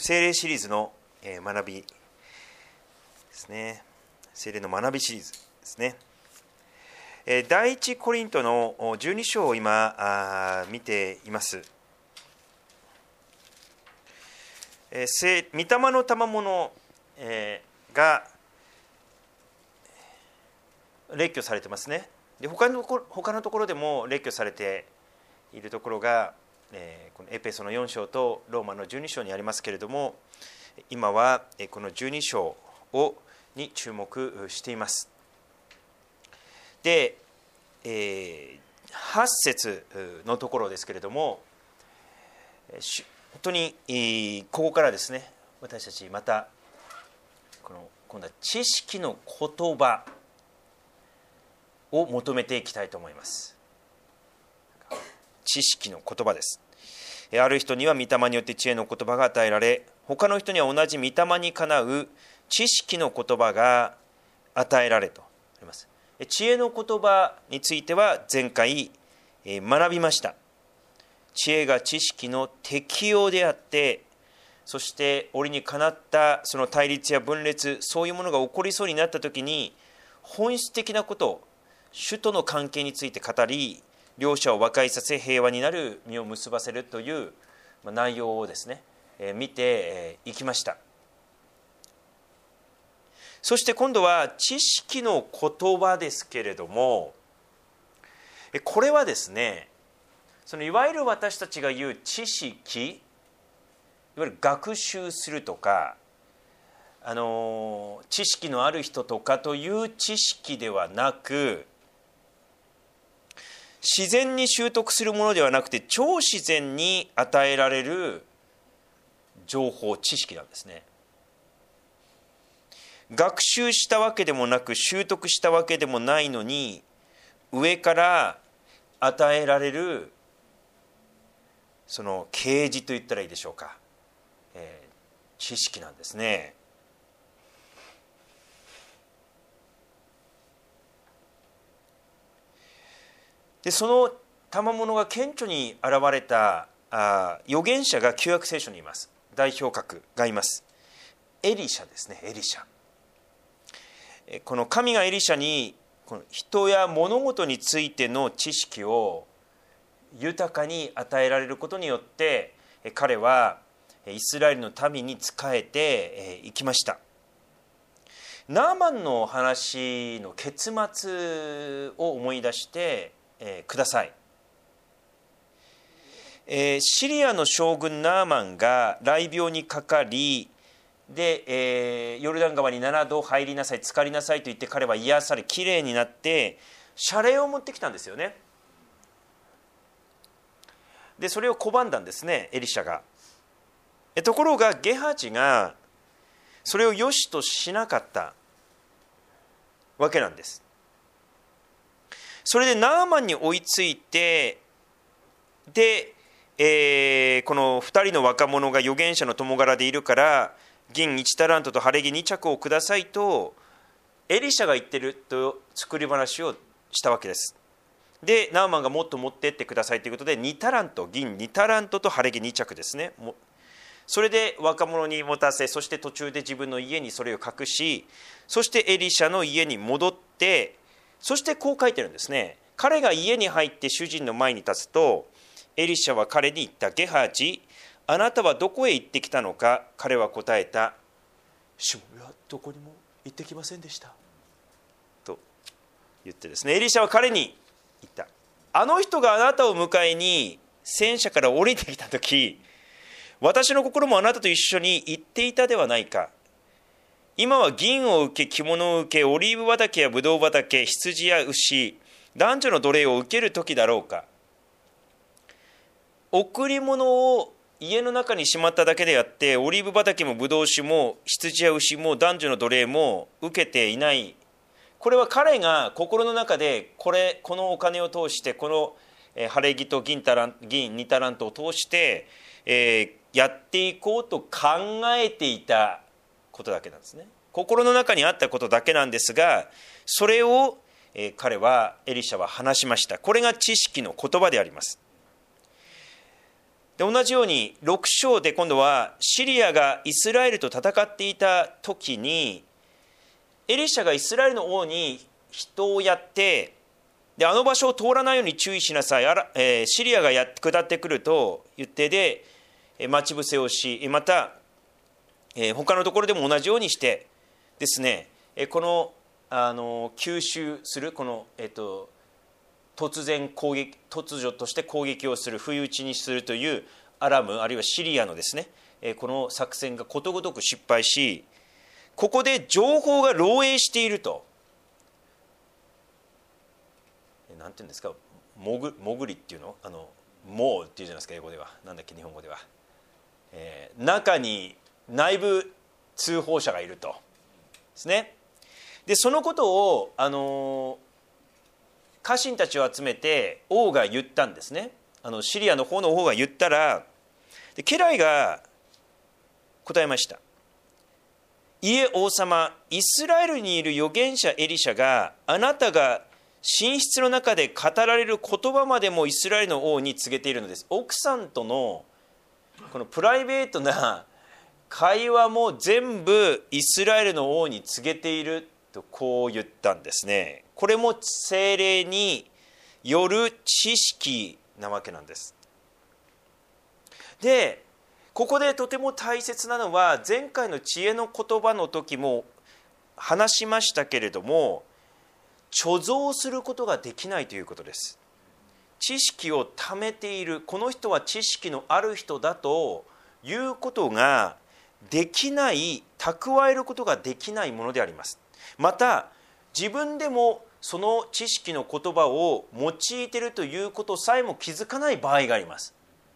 聖霊シリーズの学びですね。聖霊の学びシリーズですね。第一コリントの12章を今見ています。御霊の賜物が列挙されてますね。で他のところでも列挙されているところが、このエペソの4章とローマの12章にありますけれども、今はこの12章に注目しています。で、8節のところですけれども、本当にここからですね、私たちまた今度は知識の言葉を求めていきたいと思います。知識の言葉です。ある人には御霊によって知恵の言葉が与えられ、他の人には同じ御霊にかなう知識の言葉が与えられとあります。知恵の言葉については前回学びました。知恵が知識の適用であって、そして折にかなったその対立や分裂、そういうものが起こりそうになったときに、本質的なこと、主との関係について語り、両者を和解させ平和になる実を結ばせるという内容をですね、見ていきました。そして今度は知識の言葉ですけれども、これはですね、いわゆる私たちが言う知識、いわゆる学習するとか、知識のある人とかという知識ではなく、自然に習得するものではなくて、超自然に与えられる情報、知識なんですね。学習したわけでもなく、習得したわけでもないのに、上から与えられるその啓示と言ったらいいでしょうか、知識なんですね。でその賜物が顕著に現れた預言者が旧約聖書にいます。代表格がいます。エリシャですね。エリシャ、この神がエリシャにこの人や物事についての知識を豊かに与えられることによって、彼はイスラエルの民に仕えていきました。ナーマンの話の結末を思い出してください。シリアの将軍ナーマンが雷病にかかり、で、ヨルダン川に7度入りなさい、浸かりなさいと言って彼は癒され、きれいになって謝礼を持ってきたんですよね。でそれを拒んだんですね、エリシャが。ところがゲハジがそれを良しとしなかったわけなんです。それでナーマンに追いついて、で、この2人の若者が預言者の共柄でいるから銀1タラントと晴れ着2着をくださいとエリシャが言ってると作り話をしたわけです。でナーマンがもっと持ってってくださいということで2タラント、銀2タラントと晴れ着2着ですね。それで若者に持たせ、そして途中で自分の家にそれを隠し、そしてエリシャの家に戻って、そしてこう書いてるんですね。彼が家に入って主人の前に立つと、エリシャは彼に言った。ゲハジ、あなたはどこへ行ってきたのか。彼は答えた。主はどこにも行ってきませんでしたと言ってですね、エリシャは彼に言った。あの人があなたを迎えに戦車から降りてきたとき、私の心もあなたと一緒に行っていたではないか。今は銀を受け、着物を受け、オリーブ畑やブドウ畑、羊や牛、男女の奴隷を受ける時だろうか。贈り物を家の中にしまっただけであって、オリーブ畑もブドウ酒も羊や牛も男女の奴隷も受けていない。これは彼が心の中でこのお金を通して、この晴れ着と銀2タラントを通して、やっていこうと考えていたことだけなんですね。心の中にあったことだけなんですが、それをエリシャは話しました。これが知識の言葉であります。 で同じように6章で今度はシリアがイスラエルと戦っていた時に、エリシャがイスラエルの王に人をやって、であの場所を通らないように注意しなさい、シリアが下ってくると言ってで待ち伏せをし、また他のところでも同じようにしてですね、この吸収するこの、突如として攻撃をする、不意打ちにするというアラムあるいはシリアのですね、この作戦がことごとく失敗し、ここで情報が漏洩していると、なんていうんですか、潜りっていうの、モーっていうじゃないですか、英語では。なんだっけ日本語では、中に内部通報者がいるとですね。でそのことを家臣たちを集めて王が言ったんですね。シリアの方の王が言ったら、で家来が答えました。いえ王様、イスラエルにいる預言者エリシャがあなたが寝室の中で語られる言葉までもイスラエルの王に告げているのです。奥さんとのこのプライベートな会話も全部イスラエルの王に告げているとこう言ったんですね。これも聖霊による知識なわけなんです。でここでとても大切なのは、前回の知恵の言葉の時も話しましたけれども、貯蔵することができないということです。知識を貯めている、この人は知識のある人だということができない、蓄えることができないものであります。また自分でもその知識の言葉を用いているということさえも気づかない場合があります。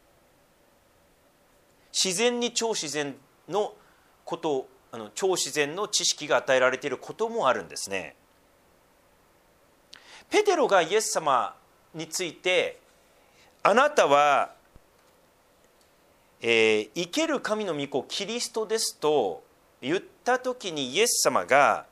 自然に超自然のこと超自然の知識が与えられていることもあるんですね。ペテロがイエス様について、あなたは、生ける神の御子キリストですと言った時に、イエス様が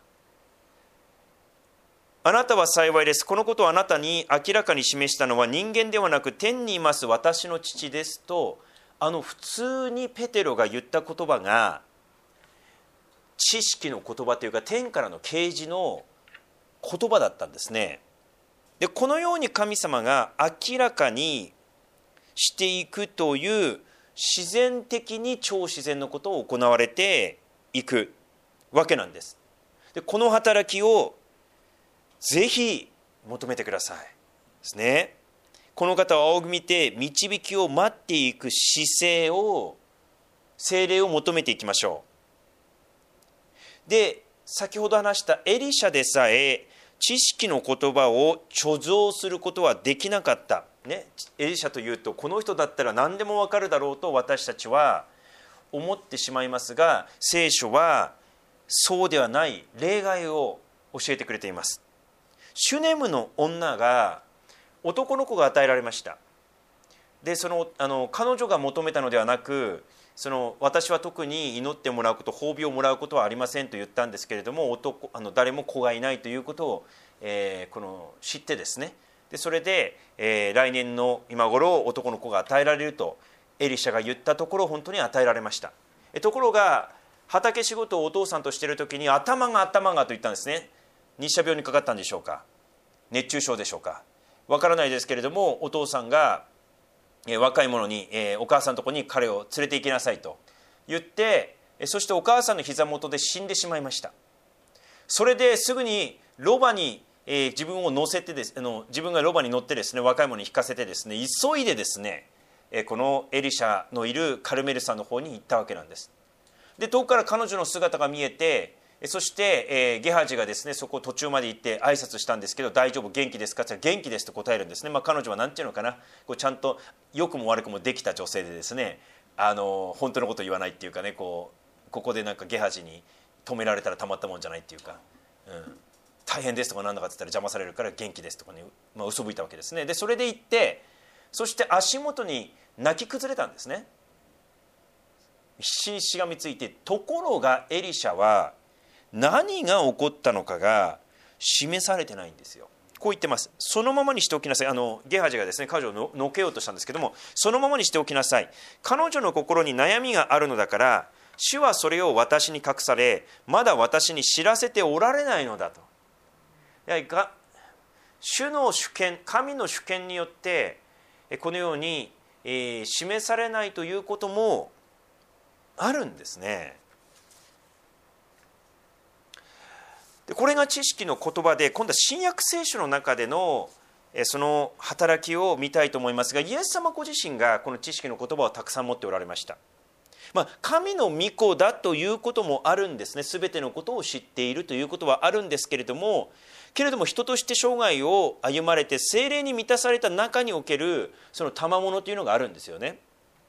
あなたは幸いです、このことをあなたに明らかに示したのは人間ではなく天にいます私の父ですと、普通にペテロが言った言葉が知識の言葉というか、天からの啓示の言葉だったんですね。でこのように神様が明らかにしていくという、自然的に超自然のことを行われていくわけなんです。でこの働きをぜひ求めてくださいですね。この方を仰ぎ見て導きを待っていく姿勢を、聖霊を求めていきましょう。で先ほど話したエリシャでさえ知識の言葉を貯蔵することはできなかった、ね、エリシャというとこの人だったら何でも分かるだろうと私たちは思ってしまいますが、聖書はそうではない例外を教えてくれています。シュネムの女が男の子が与えられました。で彼女が求めたのではなく、私は特に祈ってもらうこと、褒美をもらうことはありませんと言ったんですけれども、誰も子がいないということを、知ってですね、でそれで、来年の今頃男の子が与えられるとエリシャが言ったところ、本当に与えられました。ところが畑仕事をお父さんとしている時に頭がと言ったんですね。日射病にかかったんでしょうか、熱中症でしょうか、わからないですけれども、お父さんが若い者に、お母さんのところに彼を連れて行きなさいと言って、そしてお母さんの膝元で死んでしまいました。それですぐにロバに、自分を乗せて自分がロバに乗ってですね、若い者に引かせてですね、急いでですね、このエリシャのいるカルメル山の方に行ったわけなんです。で遠くから彼女の姿が見えて、そして、ゲハジがですね、そこを途中まで行って挨拶したんですけど、大丈夫元気ですかって言ったら元気ですと答えるんですね。彼女は何ていうのかな、ちゃんと良くも悪くもできた女性でですね、本当のことを言わないっていうかね、ここでなんかゲハジに止められたらたまったもんじゃないっていうか、大変ですとか何だかって言ったら邪魔されるから元気ですとかね、嘘吹いたわけですね。でそれで行って、そして足元に泣き崩れたんですね。必死にしがみついて、ところがエリシャは何が起こったのかが示されてないんですよ。 こう言ってます。そのままにしておきなさい。ゲハジがですね、彼女をのけようとしたんですけども、そのままにしておきなさい。彼女の心に悩みがあるのだから、主はそれを私に隠され、まだ私に知らせておられないのだと。やはり主の主権、神の主権によってこのように示されないということもあるんですね。でこれが知識の言葉で、今度は新約聖書の中でのその働きを見たいと思いますが、イエス様ご自身がこの知識の言葉をたくさん持っておられました。神の御子だということもあるんですね。すべてのことを知っているということはあるんですけれども、人として生涯を歩まれて聖霊に満たされた中におけるその賜物というのがあるんですよね。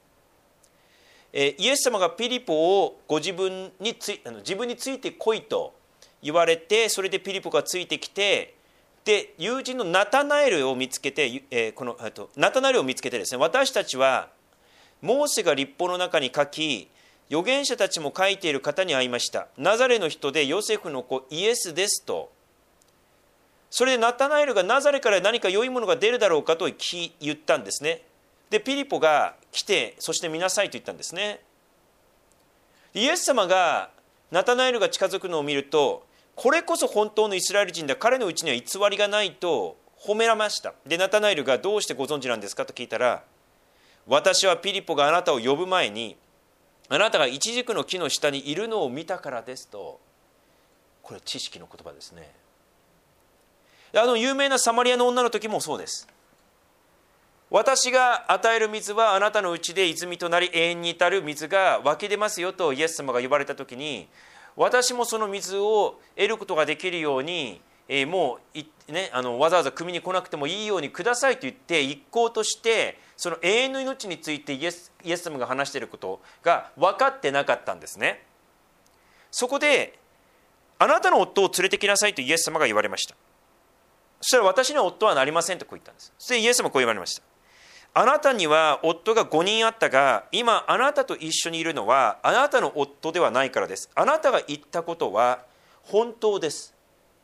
イエス様がピリポを自分についてこいと言われて、それでピリポがついてきて、で友人のナタナエルを見つけて、ナタナエルを見つけてですね、私たちはモーセが律法の中に書き、預言者たちも書いている方に会いました。ナザレの人でヨセフの子イエスですと。それでナタナエルがナザレから何か良いものが出るだろうかと言ったんですね。でピリポが来て、そして見なさいと言ったんですね。イエス様がナタナエルが近づくのを見ると、これこそ本当のイスラエル人だ、彼のうちには偽りがないと褒められました。でナタナエルがどうしてご存知なんですかと聞いたら、私はピリポがあなたを呼ぶ前に、あなたがイチジクの木の下にいるのを見たからですと。これ知識の言葉ですね。有名なサマリアの女の時もそうです。私が与える水はあなたのうちで泉となり、永遠に至る水が湧き出ますよとイエス様が言われた時に、私もその水を得ることができるように、もうわざわざ汲みに来なくてもいいようにくださいと言って、一行としてその永遠の命についてイエス様が話していることが分かってなかったんですね。そこであなたの夫を連れてきなさいとイエス様が言われました。そしたら、私には夫はなりませんとこう言ったんです。そしてイエス様はこう言われました。あなたには夫が5人あったが、今あなたと一緒にいるのはあなたの夫ではないからです。あなたが言ったことは本当です。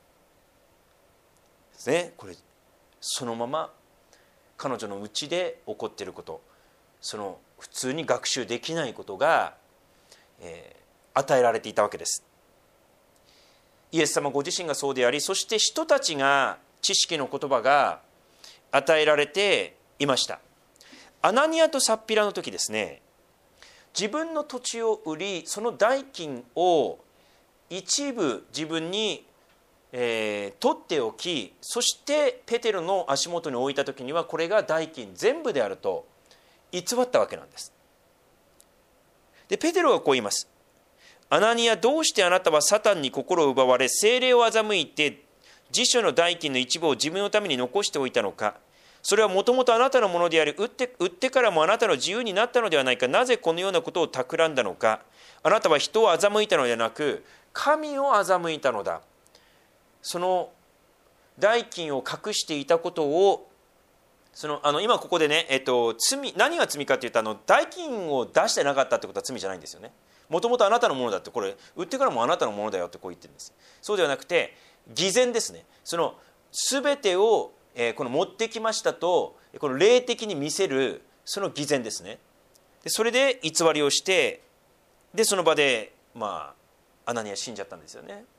ですね。これそのまま彼女のうちで起こっていること、その普通に学習できないことが、与えられていたわけです。イエス様ご自身がそうであり、そして人たちが知識の言葉が与えられていました。アナニアとサッピラの時ですね、自分の土地を売り、その代金を一部自分に、取っておき、そしてペテロの足元に置いた時には、これが代金全部であると偽ったわけなんです。でペテロがこう言います。アナニア、どうしてあなたはサタンに心を奪われ、聖霊を欺いて自所の代金の一部を自分のために残しておいたのか。それはもともとあなたのものであり、売ってからもあなたの自由になったのではないか。なぜこのようなことを企んだのか。あなたは人を欺いたのではなく、神を欺いたのだ。その代金を隠していたことを、今ここでね、何が罪かというと、代金を出してなかったってことは罪じゃないんですよね。もともとあなたのものだって、これ売ってからもあなたのものだよってこう言ってるんです。そうではなくて、偽善ですね。その全てをこの持ってきましたと、この霊的に見せるその偽善ですね。でそれで偽りをして、でその場でアナニア死んじゃったんですよね。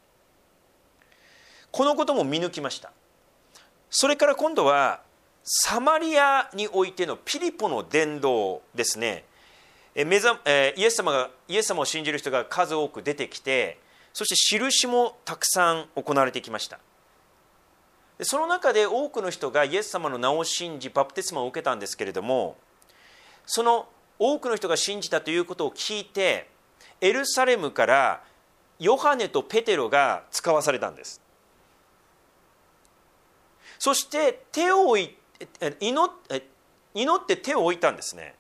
このことも見抜きました。それから今度はサマリアにおいてのピリポの伝道ですね。イエス様を信じる人が数多く出てきて、そして印もたくさん行われてきました。その中で多くの人がイエス様の名を信じバプテスマを受けたんですけれども、その多くの人が信じたということを聞いて、エルサレムからヨハネとペテロが使わされたんです。そして祈って手を置いたんですね。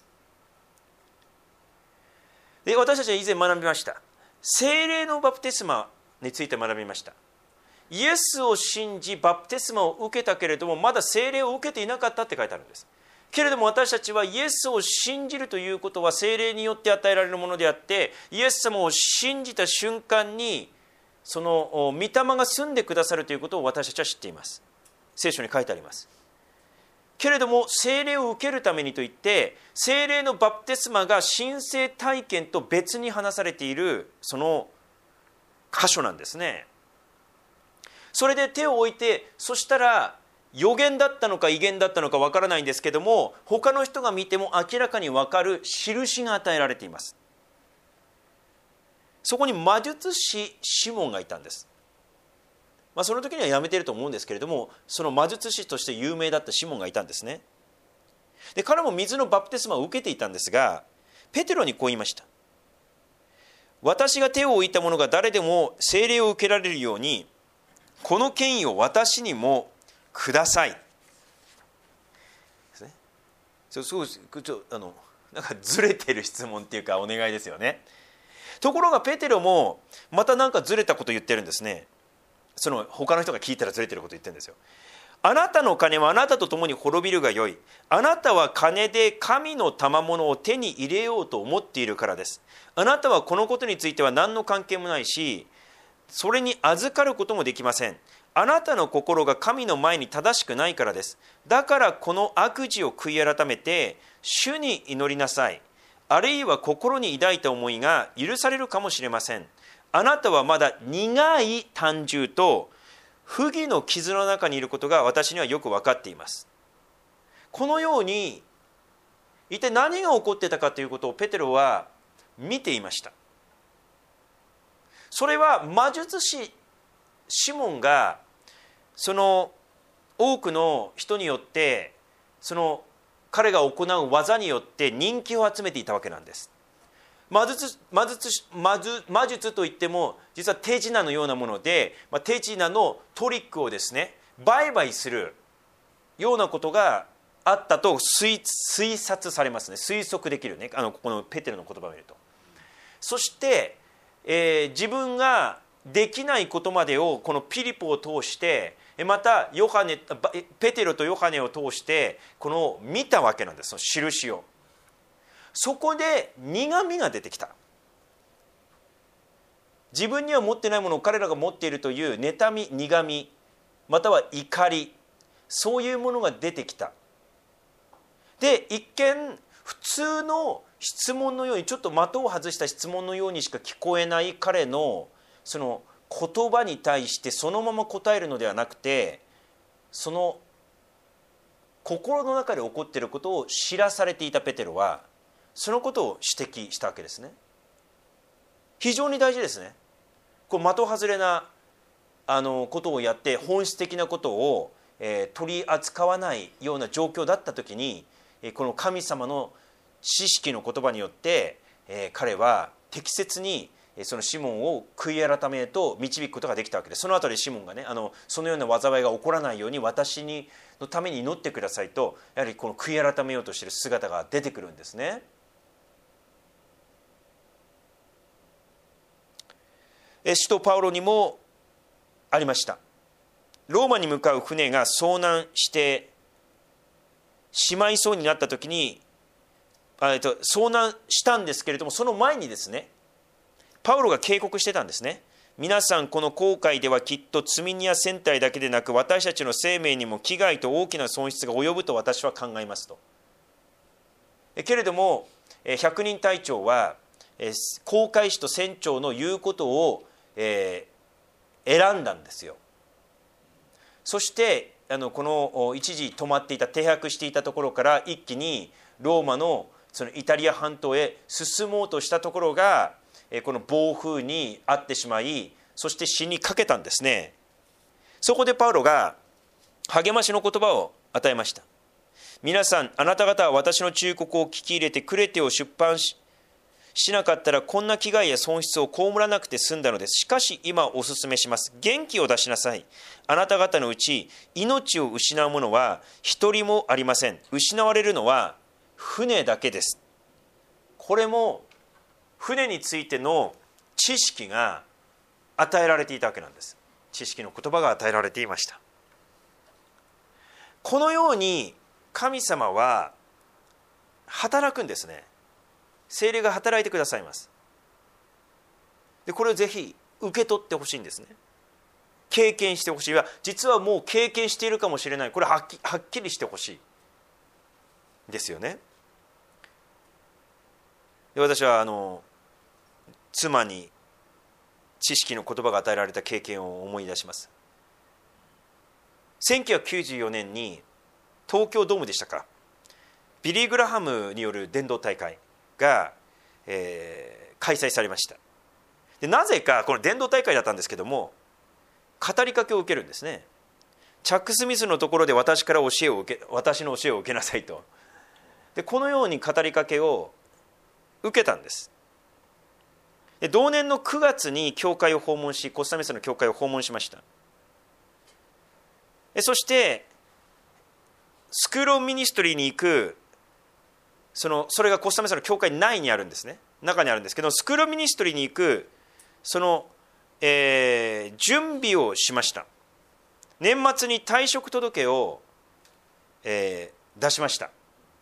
で私たちは以前学びました。聖霊のバプテスマについて学びました。イエスを信じバプテスマを受けたけれども、まだ聖霊を受けていなかったって書いてあるんです。けれども私たちはイエスを信じるということは聖霊によって与えられるものであって、イエス様を信じた瞬間にその御霊が住んでくださるということを私たちは知っています。聖書に書いてあります。けれども聖霊を受けるためにといって聖霊のバプテスマが神聖体験と別に話されているその箇所なんですね。それで手を置いて、そしたら予言だったのか異言だったのかわからないんですけども、他の人が見ても明らかにわかる印が与えられています。そこに魔術師シモンがいたんです。その時にはやめていると思うんですけれども、その魔術師として有名だったシモンがいたんですね。で彼も水のバプテスマを受けていたんですが、ペテロにこう言いました。私が手を置いた者が誰でも聖霊を受けられるように、この権威を私にもください。ですね。なんかずれてる質問っていうかお願いですよね。ところがペテロもまたなんかずれたことを言ってるんですね。その他の人が聞いたらずれてることを言ってるんですよ。あなたの金はあなたと共に滅びるがよい。あなたは金で神の賜物を手に入れようと思っているからです。あなたはこのことについては何の関係もないし、それに預かることもできません。あなたの心が神の前に正しくないからです。だからこの悪事を悔い改めて主に祈りなさい。あるいは心に抱いた思いが許されるかもしれません。あなたはまだ苦い胆汁と不義の傷の中にいることが私にはよく分かっています。このように一体何が起こっていたかということをペテロは見ていました。それは魔術師シモンがその多くの人によってその彼が行う技によって人気を集めていたわけなんです。魔術といっても実は手品のようなもので、手品のトリックをですね売買するようなことがあったと推察されますね。推測できるね、ここのペテロの言葉を見ると。そして、自分ができないことまでをこのピリポを通して、またペテロとヨハネを通してこの見たわけなんです。その印を。そこで苦みが出てきた。自分には持ってないものを彼らが持っているという妬み、苦み、または怒り、そういうものが出てきた。で、一見普通の質問のように、ちょっと的を外した質問のようにしか聞こえない彼のその言葉に対してそのまま答えるのではなくて、その心の中で起こっていることを知らされていたペテロはそのことを指摘したわけですね。非常に大事ですね。こう的外れなことをやって本質的なことを、取り扱わないような状況だった時に、この神様の知識の言葉によって、彼は適切にそのシモンを悔い改めへと導くことができたわけです。その後でシモンがね、そのような災いが起こらないように私のために祈ってくださいと、やはりこの悔い改めようとしている姿が出てくるんですね。使徒パウロにもありました。ローマに向かう船が遭難してしまいそうになった時に、遭難したんですけれども、その前にですね、パウロが警告してたんですね。皆さん、この航海ではきっと積み荷や船体だけでなく、私たちの生命にも危害と大きな損失が及ぶと私は考えますと。けれども百人隊長は航海士と船長の言うことを選んだんですよ。そしてこの一時止まっていた、停泊していたところから一気にローマのそのイタリア半島へ進もうとしたところが、この暴風に遭ってしまい、そして死にかけたんですね。そこでパウロが励ましの言葉を与えました。皆さん、あなた方は私の忠告を聞き入れてクレテを出版しなかったらこんな危害や損失を被らなくて済んだのです。しかし今お勧めします。元気を出しなさい。あなた方のうち命を失う者は一人もありません。失われるのは船だけです。これも船についての知識が与えられていたわけなんです。知識の言葉が与えられていました。このように神様は働くんですね。聖霊が働いてくださいます。でこれをぜひ受け取ってほしいんですね。経験してほしい。実はもう経験しているかもしれない。これはっきりしてほしいですよね。で、私は妻に知識の言葉が与えられた経験を思い出します。1994年に東京ドームでしたか、ビリー・グラハムによる伝道大会が、開催されました。で、なぜかこの伝道大会だったんですけども、語りかけを受けるんですね。チャック・スミスのところで私の教えを受けなさいと。で、このように語りかけを受けたんです。で、同年の9月に教会を訪問し、コスタメサの教会を訪問しました。で、そしてスクール・オブ・ミニストリーに行く、それがコスタメサの教会内にあるんですね。中にあるんですけど、スクール・オブ・ミニストリーに行く準備をしました。年末に退職届を、出しました。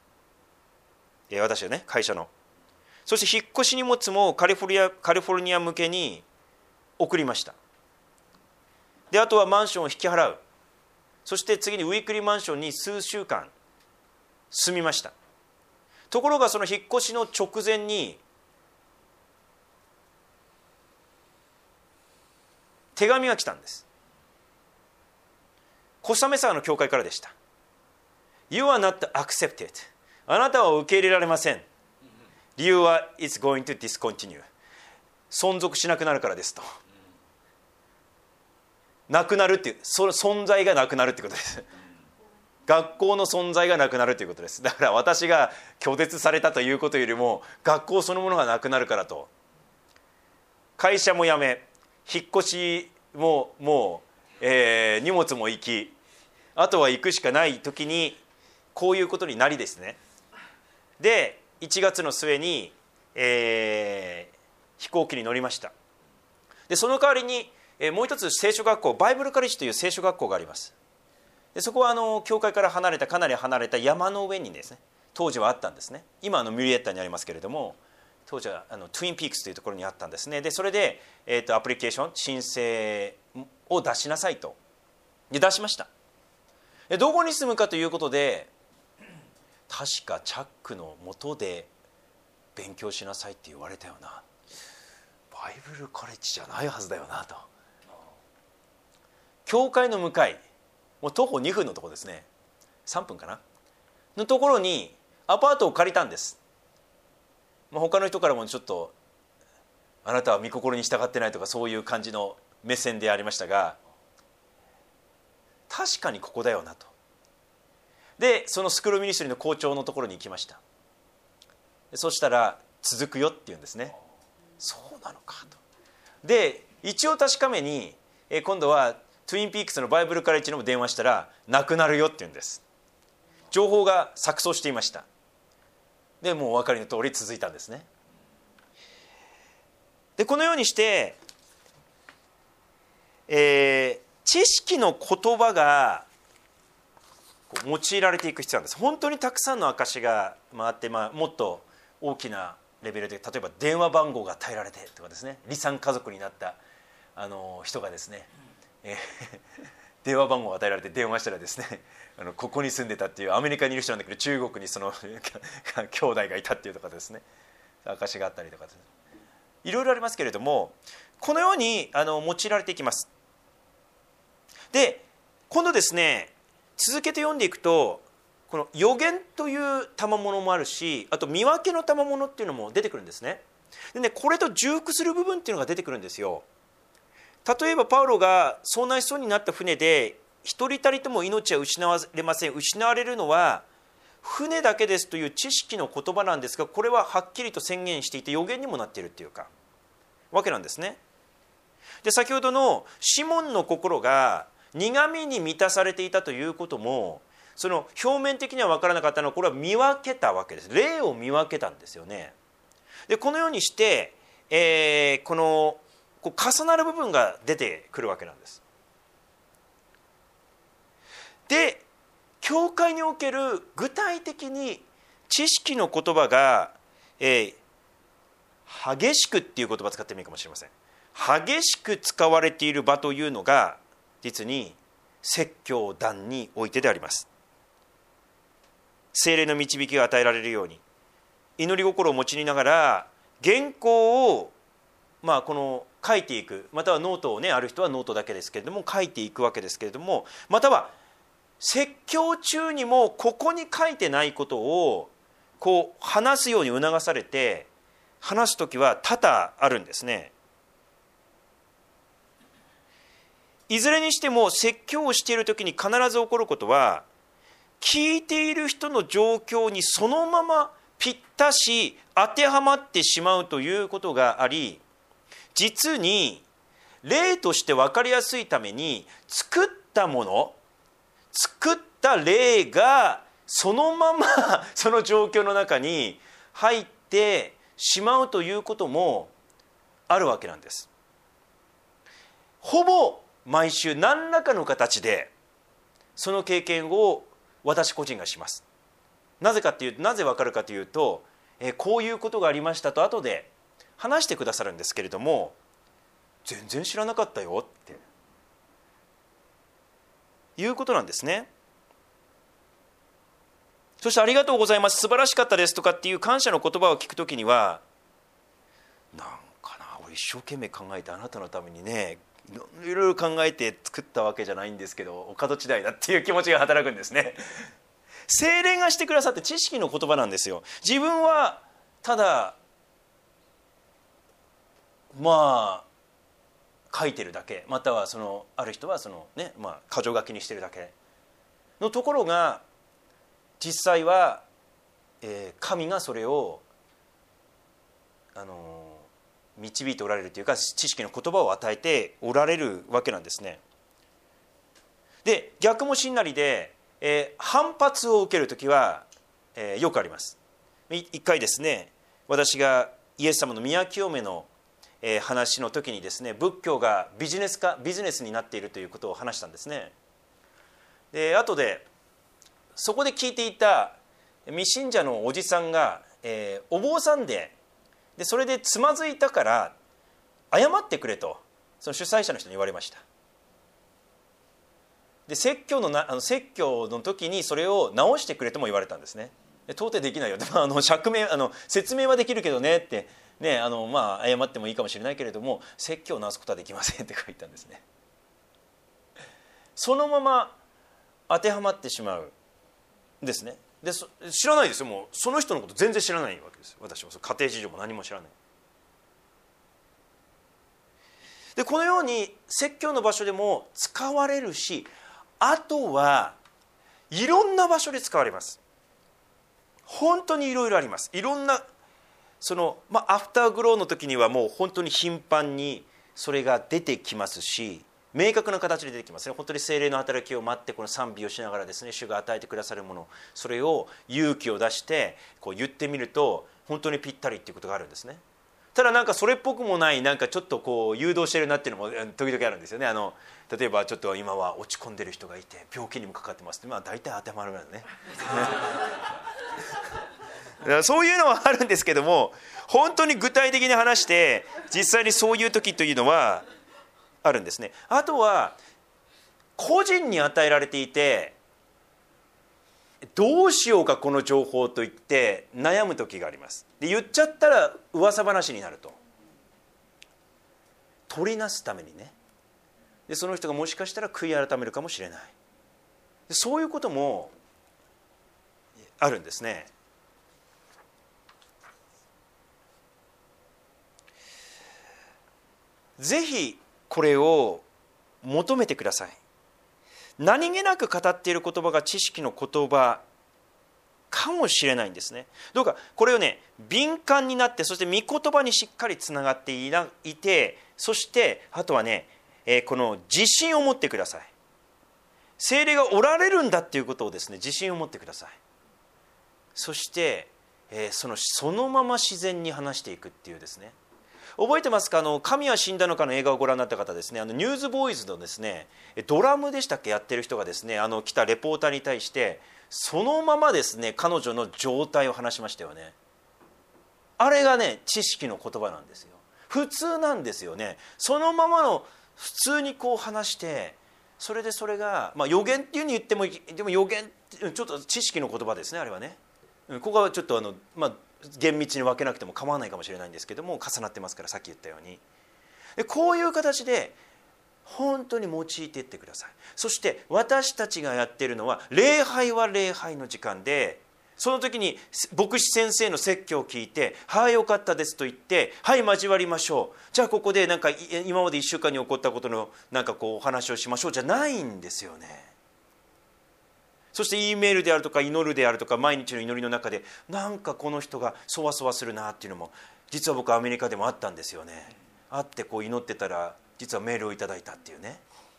私はね、会社の。そして引っ越し荷物もカリフォルニア向けに送りました。で、あとはマンションを引き払う。そして次にウィークリーマンションに数週間住みました。ところがその引っ越しの直前に手紙が来たんです。コスタメサの教会からでした。 You are not accepted。 あなたは受け入れられません。理由は It's going to discontinue。 存続しなくなるからですと。なくなるっていう、その存在がなくなるってことです。学校の存在がなくなるということです。だから私が拒絶されたということよりも、学校そのものがなくなるからと。会社も辞め、引っ越しももう、荷物も行き、あとは行くしかない時にこういうことになりですね。で、1月の末に、飛行機に乗りました。で、その代わりに、もう一つ聖書学校、バイブルカレッジという聖書学校があります。で、そこは教会からかなり離れた山の上にですね、当時はあったんですね。今ミュリエッタにありますけれども、当時はトゥインピークスというところにあったんですね。で、それで、アプリケーション申請を出しなさいと。で、出しました。で、どこに住むかということで、確かチャックの下で勉強しなさいって言われたよな。バイブルカレッジじゃないはずだよなと。教会の向かい、もう徒歩2分のところですね、3分かなのところにアパートを借りたんです。他の人からもちょっとあなたは御心に従ってないとか、そういう感じの目線でありましたが、確かにここだよなと。で、そのスクールミニストリーの校長のところに行きました。そしたら続くよって言うんですね。そうなのかと。で、一応確かめに今度はトゥインピークスのバイブルカレッジにも電話したら、なくなるよって言うんです。情報が錯綜していました。で、もうお分かりの通り続いたんですね。で、このようにして、知識の言葉が用いられていく必要なんです。本当にたくさんの証が回って、もっと大きなレベルで、例えば電話番号が与えられてとかですね、離散家族になった人がですね、電話番号を与えられて電話したらですね、ここに住んでたっていう、アメリカにいる人なんだけど中国にその兄弟がいたっていうとかですね、証があったりとかですね、いろいろありますけれども、このように用いられていきます。で、今度ですね、続けて読んでいくと、この予言という賜物もあるし、あと見分けの賜物っていうのも出てくるんですね。でね、これと重複する部分っていうのが出てくるんですよ。例えばパウロが遭難しそうになった船で、一人たりとも命は失われません。失われるのは船だけですという知識の言葉なんですが、これははっきりと宣言していて予言にもなっているっていうかわけなんですね。で、先ほどのシモンの心が苦みに満たされていたということも、その表面的には分からなかったのは、これは見分けたわけです。霊を見分けたんですよね。で、このようにして、この重なる部分が出てくるわけなんです。で、教会における具体的に知識の言葉が、激しくっていう言葉を使ってもいいかもしれません。 激しく使われている場というのが実に説教壇においてであります。聖霊の導きが与えられるように祈り心を持ちながら原稿をこの書いていく、またはノートをある人はノートだけですけれども書いていくわけですけれども、または説教中にもここに書いてないことを話すように促されて、話すときは多々あるんですね。いずれにしても説教をしているときに必ず起こることは、聞いている人の状況にそのままぴったし当てはまってしまうということがあり、実に例として分かりやすいために作った例がそのままその状況の中に入ってしまうということもあるわけなんです。ほぼ毎週何らかの形でその経験を私個人がします。なぜ分かるかというと、こういうことがありましたと後で話してくださるんですけれども、全然知らなかったよっていうことなんですね。そしてありがとうございます、素晴らしかったですとかっていう感謝の言葉を聞くときには、俺一生懸命考えてあなたのためにねいろいろ考えて作ったわけじゃないんですけど、お門違いだっていう気持ちが働くんですね。聖霊がしてくださって知識の言葉なんですよ。自分はただ書いてるだけ、またはある人は箇条書きにしてるだけのところが、実際は、神がそれを導いておられるというか、知識の言葉を与えておられるわけなんですね。で、逆もしんなりで、反発を受けるときは、よくあります。一回ですね、私がイエス様の宮清めの話の時にですね、仏教がビジネスになっているということを話したんですね。で、後でそこで聞いていた未信者のおじさんが、お坊さんでそれでつまずいたから謝ってくれとその主催者の人に言われました。で、説教の時にそれを直してくれとも言われたんですね。到底できないよ、説明はできるけどねってね、謝ってもいいかもしれないけれども説教を直すことはできませんって言ったんですね。そのまま当てはまってしまうんですね。で、知らないですよ。もうその人のこと全然知らないわけですよ。私は家庭事情も何も知らない。で、このように説教の場所でも使われるし、あとはいろんな場所で使われます。本当にいろいろあります。いろんなアフターグローの時にはもう本当に頻繁にそれが出てきますし、明確な形で出てきますね。本当に聖霊の働きを待って、この賛美をしながらですね、主が与えてくださるもの、それを勇気を出して言ってみると本当にぴったりっていうことがあるんですね。ただそれっぽくもない、ちょっと誘導してるなっていうのも時々あるんですよね。例えばちょっと今は落ち込んでる人がいて病気にもかかってますって、大体当てはまるからねそういうのはあるんですけども、本当に具体的に話して実際にそういう時というのはあるんですね。あとは個人に与えられていて、どうしようかこの情報と言って悩む時があります。で、言っちゃったら噂話になると、取りなすためにね。で、その人がもしかしたら悔い改めるかもしれない。で、そういうこともあるんですね。ぜひこれを求めてください。何気なく語っている言葉が知識の言葉かもしれないんですね。どうかこれをね、敏感になって、そして御言葉にしっかりつながっていて、そしてあとはね、この自信を持ってください。聖霊がおられるんだっていうことをですね、自信を持ってください。そして、そのまま自然に話していくっていうですね。覚えてますか？神は死んだのかの映画をご覧になった方ですね、ニューズボーイズのですね、ドラムでしたっけ、やってる人がですね、来たレポーターに対してそのままですね、彼女の状態を話しましたよね。あれがね、知識の言葉なんですよ。 普通なんですよね。そのままの普通にこう話して、それが、予言っていうふうに言っても、でも予言ってちょっと知識の言葉ですね、あれはね。ここはちょっと厳密に分けなくても構わないかもしれないんですけども、重なってますから、さっき言ったように。でこういう形で本当に用いていってください。そして私たちがやっているのは、礼拝は礼拝の時間で、その時に牧師先生の説教を聞いて、はいよかったですと言って、はい交わりましょう、じゃあここで今まで1週間に起こったことのお話をしましょうじゃないんですよね。そして E メールであるとか祈るであるとか、毎日の祈りの中でこの人がそわそわするなっていうのも、実は僕はアメリカでもあったんですよね。あってこう祈ってたら、実はメールをいただいたっていうね、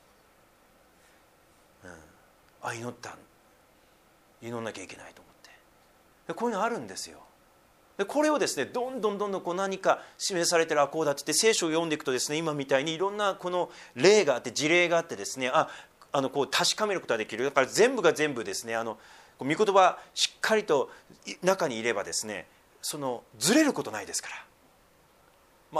祈んなきゃいけないと思って、でこういうのあるんですよ。でこれをですね、どんどんこう何か示されてる、こうだって言って聖書を読んでいくとですね、今みたいにいろんなこの例があって、事例があってですね、こう確かめることができる。だから全部が全部ですね、御言葉しっかりと中にいればですね、ずれることないですから。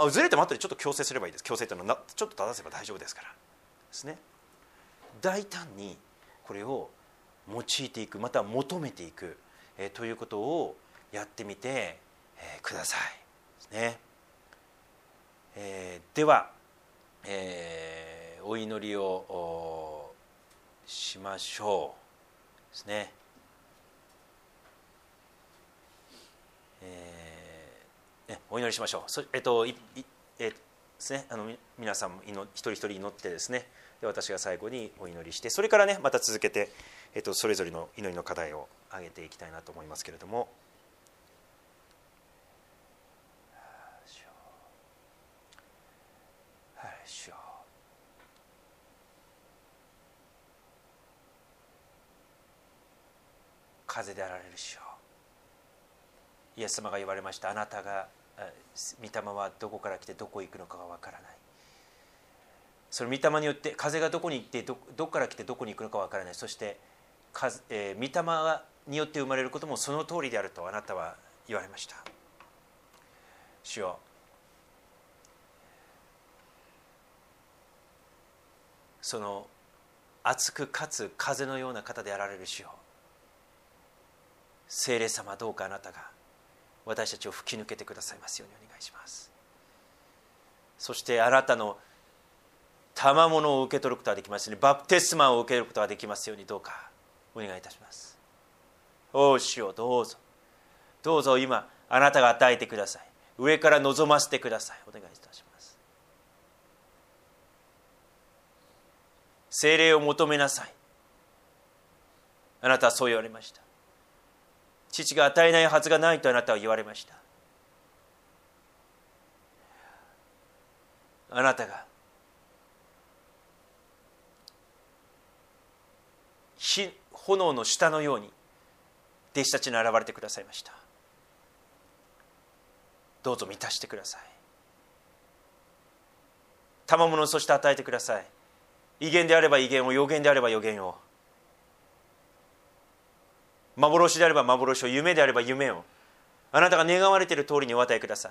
ずれても後でちょっと矯正すればいいです。矯正というのはちょっと正せば大丈夫ですからですね。大胆にこれを用いていく、または求めていく、ということをやってみて、くださいですね。では、お祈りをしましょうですね。お祈りしましょう。ですね、皆さんも一人一人祈ってですね、で私が最後にお祈りして、それからねまた続けて、それぞれの祈りの課題を挙げていきたいなと思いますけれども。主よ、風であられる主よ、イエス様が言われました。あなたが御霊はどこから来てどこへ行くのかがわからない。その御霊によって、風がどこに行って どこから来てどこに行くのかわからない。そして御霊によって生まれることもその通りであるとあなたは言われました。主よ、その熱くかつ風のような方であられる主よ、聖霊様、どうかあなたが私たちを吹き抜けてくださいますようにお願いします。そしてあなたの賜物を受け取ることができますように、バプテスマを受けることができますように、どうかお願いいたします。お主よ、どうぞどうぞ、今あなたが与えてください。上から望ませてください。お願いいたします。聖霊を求めなさい。あなたはそう言われました。父が与えないはずがないとあなたは言われました。あなたが炎の下のように弟子たちに現れてくださいました。どうぞ満たしてください。賜物をそして与えてください。異言であれば異言を、予言であれば予言を、幻であれば幻を、夢であれば夢を、あなたが願われている通りにお与えください。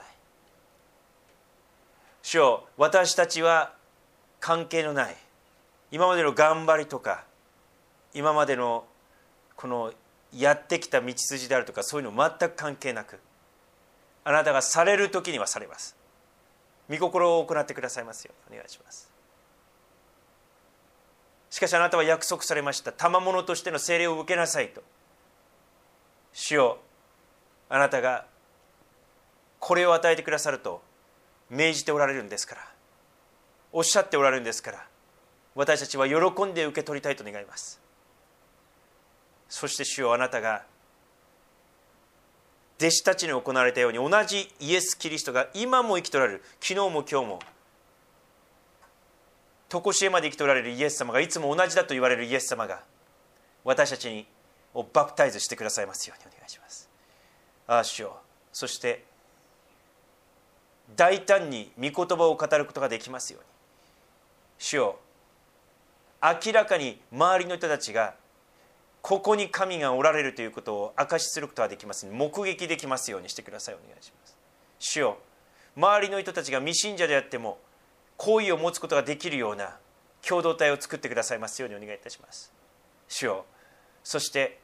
主よ、私たちは関係のない、今までの頑張りとか、今までのこのやってきた道筋であるとか、そういうの全く関係なく、あなたがされる時にはされます。御心を行ってくださいますようにお願いします。しかしあなたは約束されました。賜物としての聖霊を受けなさいと。主よ、あなたがこれを与えてくださると命じておられるんですから、おっしゃっておられるんですから、私たちは喜んで受け取りたいと願います。そして主よ、あなたが弟子たちに行われたように、同じイエス・キリストが今も生きておられる、昨日も今日も常しえまで生きておられるイエス様が、いつも同じだと言われるイエス様が私たちをバプタイズしてくださいますようにお願いします。ああ主よ、そして大胆に御言葉を語ることができますように、主よ、明らかに周りの人たちがここに神がおられるということを証しすることができます、目撃できますようにしてください。お願いします。主よ、 周りの人たちが未信者であっても好意を持つことができるような共同体を作ってくださいますようにお願いいたします。主よ、そして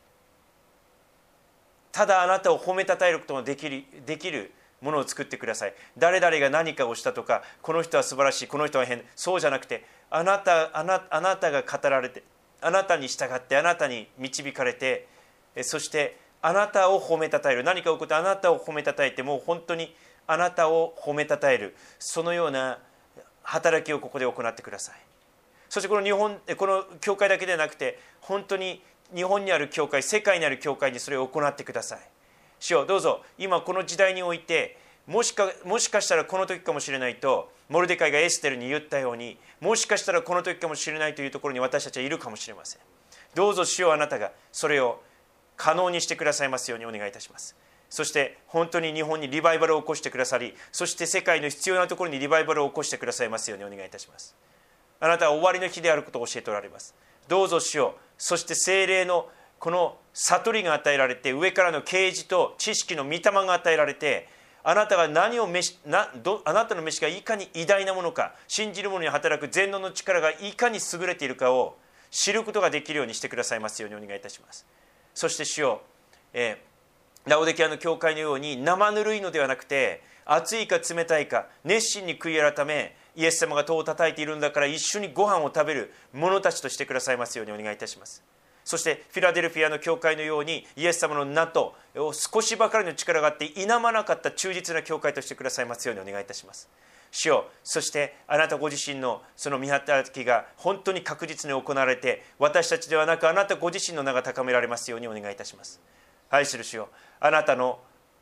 ただあなたを褒めたたえることができるものを作ってください。誰々が何かをしたとか、この人は素晴らしい、この人は変、そうじゃなくて、あなたが語られて、あなたに従って、あなたに導かれて、そしてあなたを褒めたたえる、何か起こってあなたを褒めたたえて、もう本当にあなたを褒めたたえる、そのような働きをここで行ってください。そしてこの教会だけでなくて、本当に日本にある教会、世界にある教会にそれを行ってください。主よ、どうぞ今この時代において、もしかしたらこの時かもしれないとモルデカイがエステルに言ったように、もしかしたらこの時かもしれないというところに私たちはいるかもしれません。どうぞ主よ、あなたがそれを可能にしてくださいますようにお願いいたします。そして本当に日本にリバイバルを起こしてくださり、そして世界の必要なところにリバイバルを起こしてくださいますようにお願いいたします。あなたは終わりの日であることを教えておられます。どうぞ主よ、そして聖霊のこの悟りが与えられて、上からの啓示と知識の御霊が与えられて、あなたがあなたの召しがいかに偉大なものか、信じる者に働く全能の力がいかに優れているかを知ることができるようにしてくださいますようにお願いいたします。そして主よ、ラオデキアの教会のように生ぬるいのではなくて、熱いか冷たいか熱心に悔い改め、イエス様が戸を叩いているんだから一緒にご飯を食べる者たちとしてくださいますようにお願いいたします。そしてフィラデルフィアの教会のように、イエス様の名と少しばかりの力があって否まなかった忠実な教会としてくださいますようにお願いいたします。主よ、そしてあなたご自身のその御働きが本当に確実に行われて、私たちではなくあなたご自身の名が高められますようにお願いいたします。愛する主よ、あなたの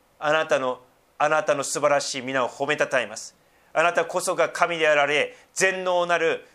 素晴らしい皆を褒めたたえます。あなたこそが神であられ、全能なる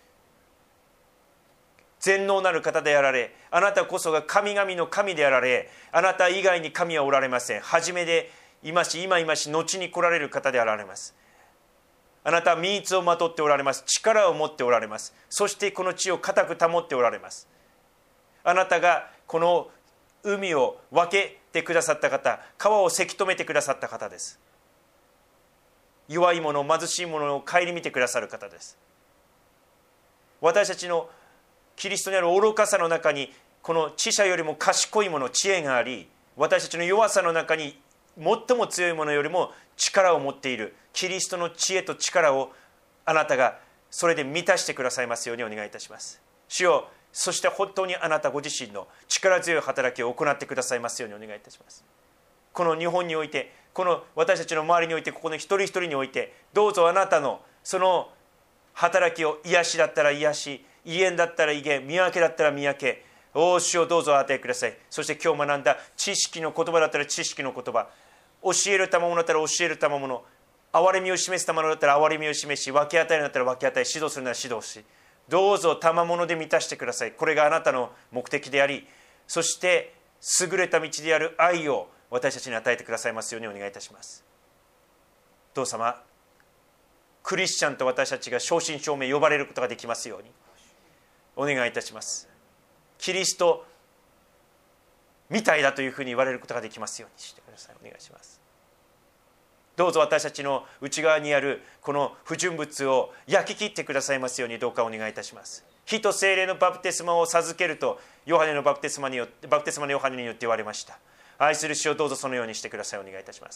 方であられ、あなたこそが神々の神であられ、あなた以外に神はおられません。初めでいまし、今いまし、後に来られる方であられます。あなたは御意をまとっておられます。力を持っておられます。そしてこの地を固く保っておられます。あなたがこの海を分けてくださった方、川をせき止めてくださった方です。弱い者、貧しい者を顧みてくださる方です。私たちのキリストにある愚かさの中に、この知者よりも賢い者、知恵があり、私たちの弱さの中に最も強い者よりも力を持っているキリストの知恵と力を、あなたがそれで満たしてくださいますようにお願いいたします。主よ、そして本当にあなたご自身の力強い働きを行ってくださいますようにお願いいたします。この日本において、この私たちの周りにおいて、ここの一人一人において、どうぞあなたのその働きを、癒しだったら癒し、威厳だったら威厳、見分けだったら見分け、主をどうぞお与えください。そして今日学んだ知識の言葉だったら知識の言葉、教える賜物だったら教える賜物、憐れみを示す賜物だったら憐れみを示し、分け与えるんだったら分け与え、指導するなら指導し、どうぞ賜物で満たしてください。これがあなたの目的であり、そして優れた道である愛を私たちに与えてくださいますようにお願いいたします。どう様、クリスチャンと私たちが正真正銘呼ばれることができますようにお願いいたします。キリストみたいだというふうに言われることができますようにしてください。お願いします。どうぞ私たちの内側にあるこの不純物を焼き切ってくださいますように、どうかお願いいたします。火と聖霊のバプテスマを授けるとバプテスマのヨハネによって言われました。愛する主をどうぞそのようにしてください。お願いいたします。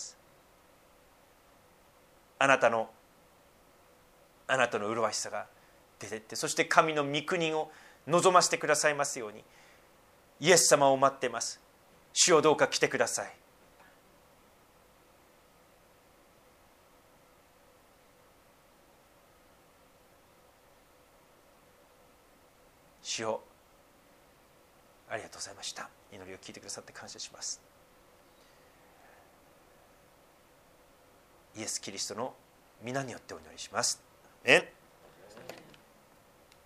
あなたの麗しさが出てって、そして神の御国を望ませてくださいますように、イエス様を待っています。主をどうか来てください。主よ、ありがとうございました。祈りを聞いてくださって感謝します。イエス・キリストの皆によってお祈りします。アメン。